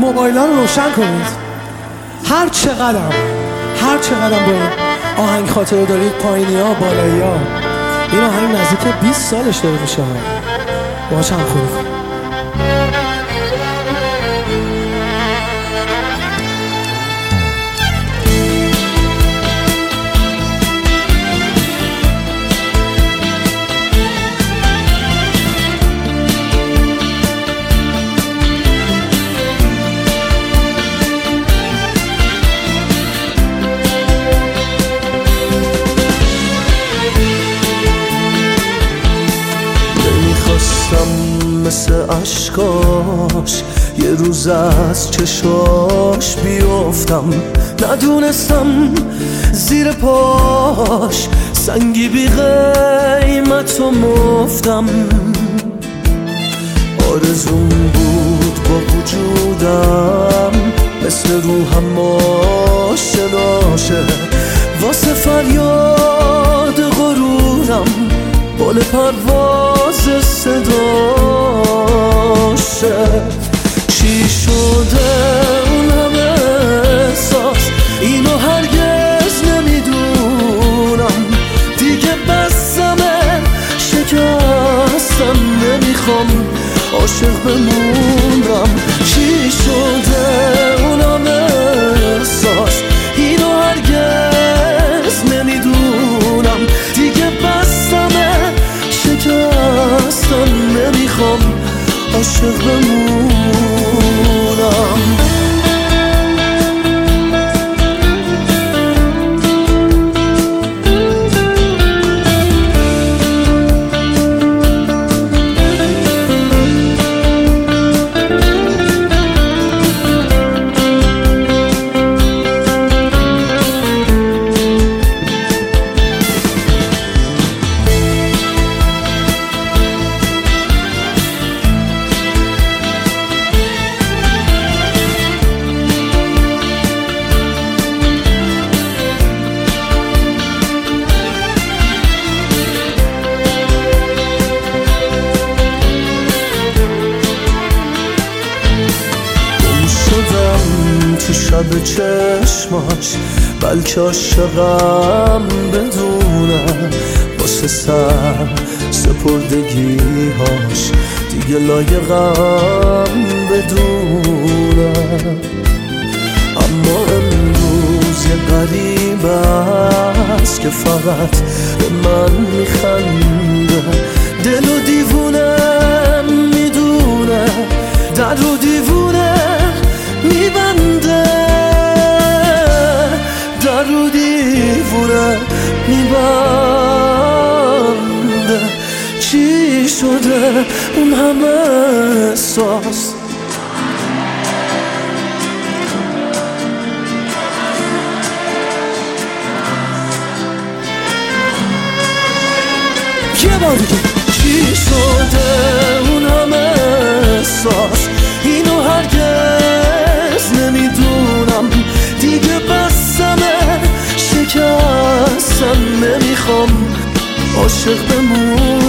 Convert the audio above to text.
موبایل‌ها رو روشن کنید. هر چقدر با این آهنگ خاطره دارید، پایینی‌ها بالایی‌ها، این آهنگ نزدیک 20 سالش داره میشه. باهاش همخوانی کنید. مثل عشقاش یه روز از چشاش بیفتم، ندونستم زیر پاش سنگی بی قیمت و مفتم. آرزوم بود با وجودم مثل روحم آشناشه، واسه فریاد غرورم بال پرواز صداشه. چی شده اون همه احساس، اینو هرگز نمیدونم. دیگه بسمه شکستم، نمیخوام عاشق بمونم. چی شده اون همه احساس، اینو هرگز نمیدونم. دیگه بسمه شکستم، نمیخوام عاشق بمونم. تو شب چشماش بلکه عاشقم بدونه، واسه سر سپردگیهاش دیگه لایقم بدونه. اما امروز یه غریب است که فقط به من میخنده. دل و دیوونه میدونه، در و دیوونه میبنده، در رو دیوونه میبنده. چی شده اون همه احساس، یه بار دیگه. چی شده اون همه احساس، اینو هرگز نمیدونم. دیگه بسمه شکستم، نمیخوام عاشق بمونم.